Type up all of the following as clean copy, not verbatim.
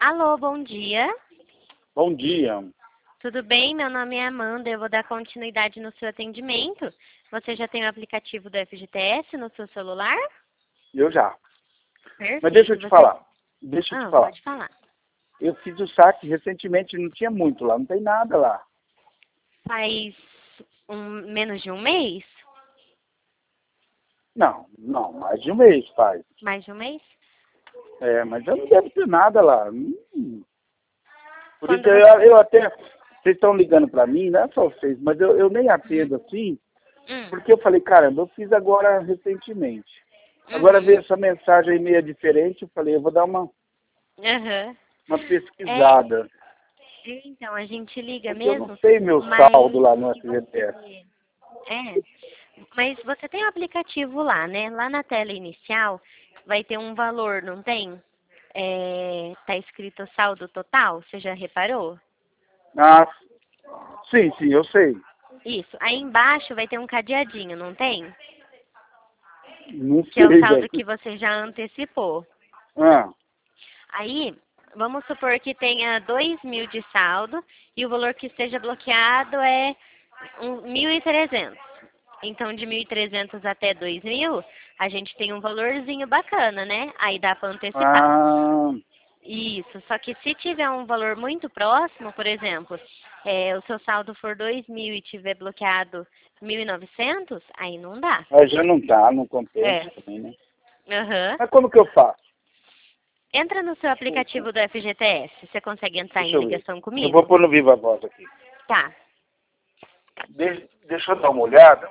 Alô, bom dia. Bom dia. Tudo bem? Meu nome é Amanda. Eu vou dar continuidade no seu atendimento. Você já tem o aplicativo do FGTS no seu celular? Eu já. Perfeito. Mas deixa eu te falar. Deixa eu te falar. Pode falar. Eu fiz o saque recentemente, não tinha muito lá, não tem nada lá. Faz menos de um mês? Não, mais de um mês faz. Mais de um mês? É, mas eu não devo ter nada lá. Por Quando isso eu até. Vocês estão ligando pra mim, não é só vocês, mas eu nem atendo assim, porque eu falei, caramba, eu fiz agora recentemente. Agora veio essa mensagem aí meio diferente, eu falei, eu vou dar uma pesquisada. Então, a gente liga Porque eu mesmo, não sei meu mas saldo lá no FGTS. mas você tem o aplicativo lá, né? Lá na tela inicial vai ter um valor, não tem? Tá escrito saldo total, você já reparou? Ah, sim, eu sei. Isso. Aí embaixo vai ter um cadeadinho, não tem? Não Que é o sei, saldo velho. que você já antecipou. Ah, Aí, vamos supor que tenha 2.000 de saldo e o valor que esteja bloqueado é 1.300. Então, de 1.300 até 2.000, a gente tem um valorzinho bacana, né? Aí dá para antecipar. ah, Isso, só que se tiver um valor muito próximo, por exemplo, o seu saldo for 2.000 e tiver bloqueado 1.900, aí não dá. aí já não tá, não compensa também, né? Aham. Mas como que eu faço? Entra no seu aplicativo do FGTS. Você consegue entrar Deixa em eu ver. ligação Eu vou comigo? pôr no Viva Voz aqui. Tá. Deixa eu dar uma olhada.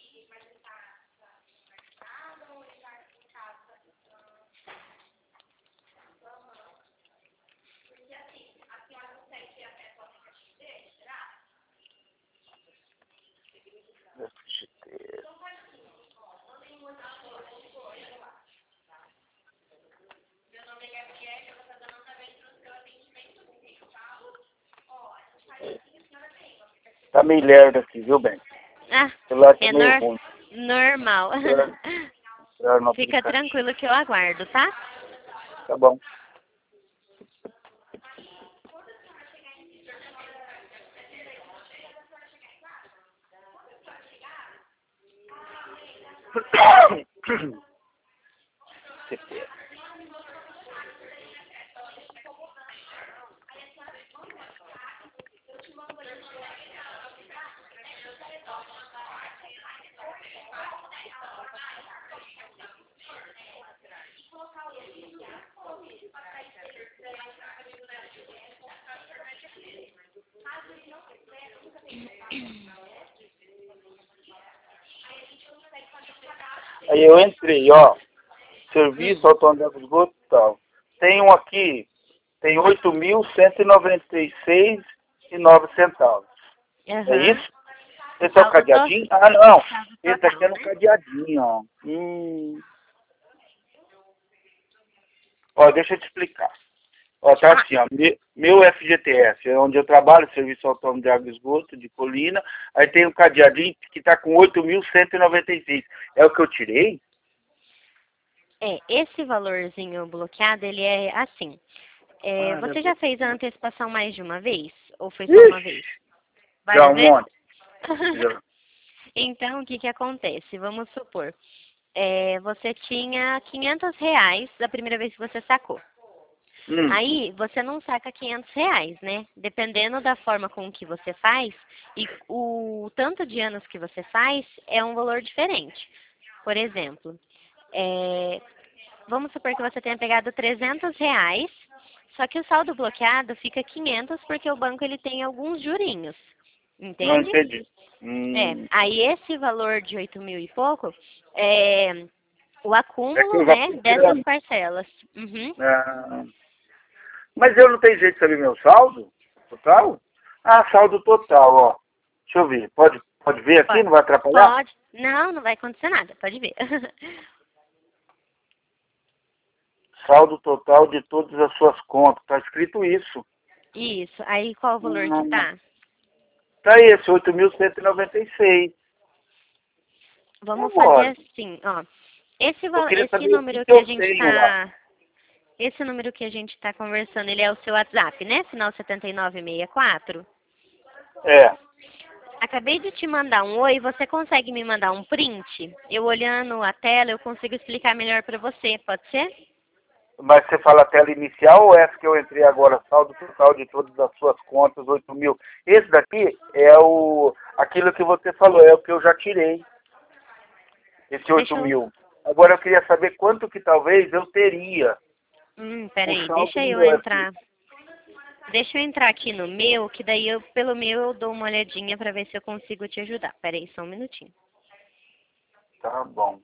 Tá meio lerdo aqui, viu, bem? Ah, O celular tá é meio ruim. normal. No Fica aplicativo. tranquilo que eu aguardo, tá? Tá bom. Aí eu entrei, ó. Serviço autônomo de esgoto e tal. Tem um aqui, tem 8.196,09 centavos. É Aham. isso? O Esse é o saldo cadeadinho? Ah, não. Esse total, aqui é no né? cadeadinho, ó. Ó, deixa eu te explicar. Ó, tá assim, ó. Meu FGTS, é onde eu trabalho, Serviço Autônomo de Água e Esgoto, de Colina. Aí tem um cadeadinho que tá com 8.196. É o que eu tirei? Esse valorzinho bloqueado, ele é assim. Ah, Você já fez a antecipação mais de uma vez? Ou foi só uma Ixi, vez? já Várias um vezes? monte. Já. Então, o que que acontece? Vamos supor, você tinha R$ 500 da primeira vez que você sacou. Hum. Aí, você não saca R$ 500, né? Dependendo da forma com que você faz e o tanto de anos que você faz, é um valor diferente. Por exemplo, vamos supor que você tenha pegado R$ 300, só que o saldo bloqueado fica 500 porque o banco ele tem alguns jurinhos, Não entende? entendi. Aí esse valor de 8.000 e pouco é o É que acúmulo, eu vou né, dessas procurando. parcelas. Uhum. Ah, mas eu não tenho jeito de saber meu saldo total? Ah, saldo total, ó. Deixa eu ver. Pode ver aqui? Pode. Não vai atrapalhar? Pode. Não, não vai acontecer nada, pode ver. Saldo total de todas as suas contas. Tá escrito isso. Isso. Aí qual o valor que tá? Tá esse, 8.196. E Vamos fazer agora? assim, ó. Eu queria Esse saber o que número que a eu gente tenho lá. Esse número que a gente está conversando, ele é o seu WhatsApp, né? Final 7964? É. Acabei de te mandar um oi, você consegue me mandar um print? Eu olhando a tela, eu consigo explicar melhor para você, pode ser? Mas você fala a tela inicial ou essa que eu entrei agora? Saldo total de todas as suas contas, 8 mil. Esse daqui é aquilo que você falou, é o que eu já tirei. Esse 8 mil. Agora eu queria saber quanto que talvez eu teria. Peraí, O saldo deixa eu meu entrar. Deixa eu entrar aqui no meu, que daí pelo meu eu dou uma olhadinha para ver se eu consigo te ajudar. Peraí, só um minutinho. Tá bom.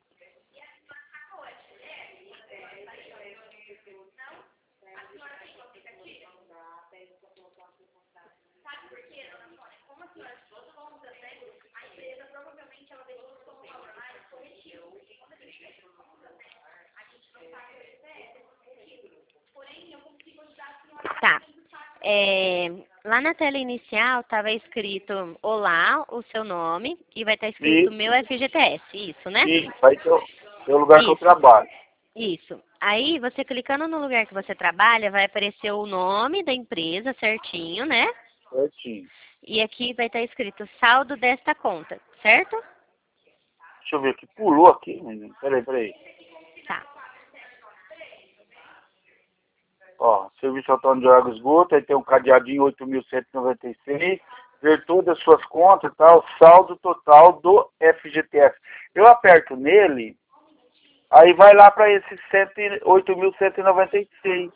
Tá. Lá na tela inicial estava escrito olá, o seu nome, e vai estar escrito meu FGTS, isso, né? Isso, vai ter o lugar que eu trabalho. Isso. Aí, você clicando no lugar que você trabalha, vai aparecer o nome da empresa certinho, né? Certinho. E aqui vai estar escrito saldo desta conta, certo? Deixa eu ver aqui. Pulou aqui, menino. Peraí. Tá. Ó, serviço autônomo de água e esgoto, aí tem um cadeadinho 8.196, ver todas as suas contas e tal, saldo total do FGTS. Eu aperto nele, aí vai lá para esse 8.196.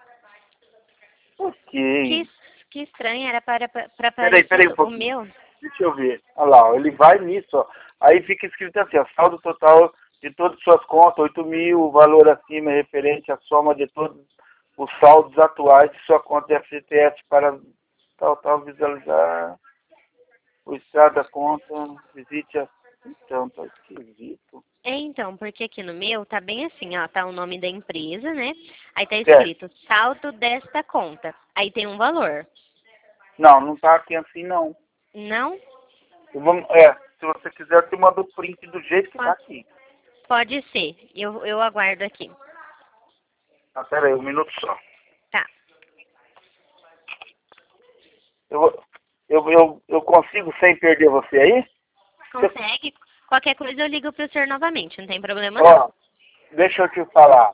Ok. Que estranho, era para Peraí aparecer um pouquinho. o meu. Deixa eu ver. Olha lá, ó, ele vai nisso, ó. Aí fica escrito assim, ó, saldo total de todas as suas contas, 8 mil, o valor acima é referente à soma de todos os saldos atuais de sua conta FGTS para tal, visualizar o estado da conta, visite a... Então, tá esquisito. Então, porque aqui no meu tá bem assim, ó, tá o nome da empresa, né? Aí tá escrito saldo desta conta. Aí tem um valor. Não tá aqui assim, não. Não? Se você quiser, eu te mando o print do jeito que tá aqui. Pode ser. Eu aguardo aqui. Ah, pera aí, um minuto só. Tá. Eu consigo sem perder você aí? Consegue? Qualquer coisa eu ligo pro senhor novamente, não tem problema Ó, não. deixa eu te falar.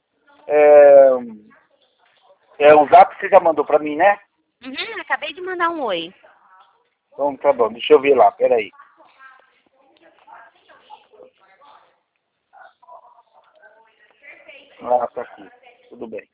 O zap você já mandou pra mim, né? Acabei de mandar um oi. Então tá bom, deixa eu ver lá, peraí. Ah, tá aqui. Tudo bem.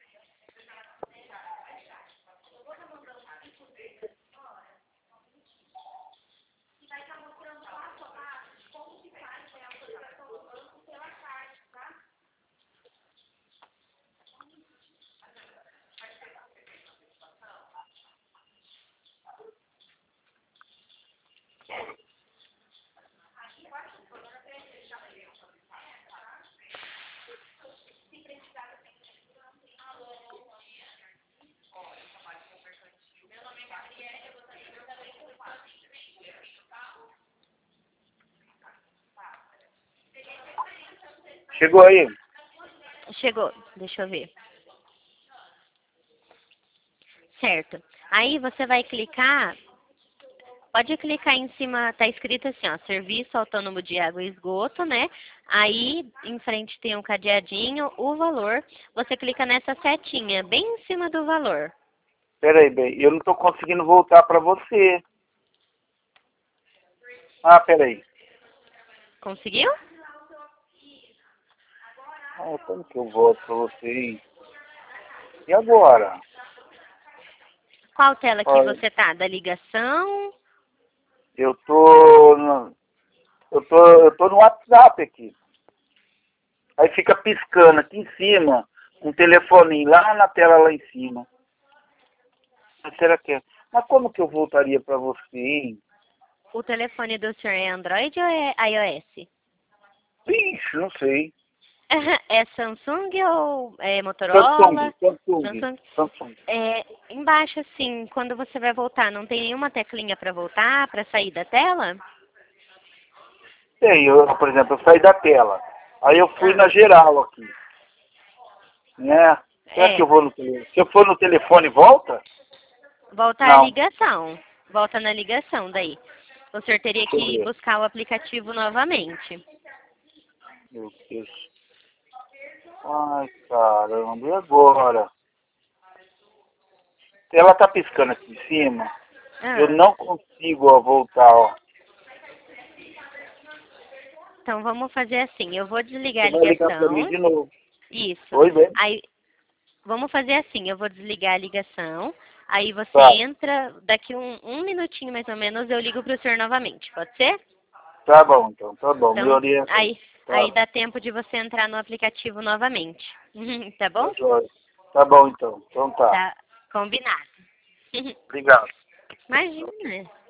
Chegou aí? Chegou, deixa eu ver. Certo. Aí você vai clicar, pode clicar em cima, tá escrito assim, ó, Serviço Autônomo de Água e Esgoto, né? Aí em frente tem um cadeadinho, o valor. Você clica nessa setinha, bem em cima do valor. Peraí, bem, eu não tô conseguindo voltar pra você. Ah, peraí. Conseguiu? Ah, como que eu volto pra você, hein? E agora? Qual tela que você tá? Da ligação? Eu tô no WhatsApp aqui. Aí fica piscando aqui em cima, um telefoninho lá na tela lá em cima. Mas será que é? Mas como que eu voltaria pra você, hein? O telefone do senhor é Android ou é iOS? Ixi, não sei. É Samsung ou é Motorola? Samsung. Embaixo, assim, quando você vai voltar, não tem nenhuma teclinha para voltar, para sair da tela? Tem, por exemplo, eu saí da tela. Aí eu fui na geral aqui. Né? Será que eu vou no telefone? Se eu for no telefone, volta? Volta Não. a ligação. Volta na ligação daí. O senhor teria que buscar o aplicativo novamente. Meu Deus. Ai, caramba. E agora? Ela tá piscando aqui em cima. Eu não consigo voltar, ó. Então vamos fazer assim. Eu vou desligar Você a vai ligar pra ligação. mim de novo. Isso. Oi, bem. Aí, vamos fazer assim. Eu vou desligar a ligação. Aí você Tá. entra, daqui um minutinho mais ou menos, eu ligo pro senhor novamente. Pode ser? Tá bom, então. Tá bom. Então, Me orienta. aí dá tempo de você entrar no aplicativo novamente. Tá bom? Tá jóia. Tá bom, então. Então tá. Tá combinado. Obrigado. Imagina.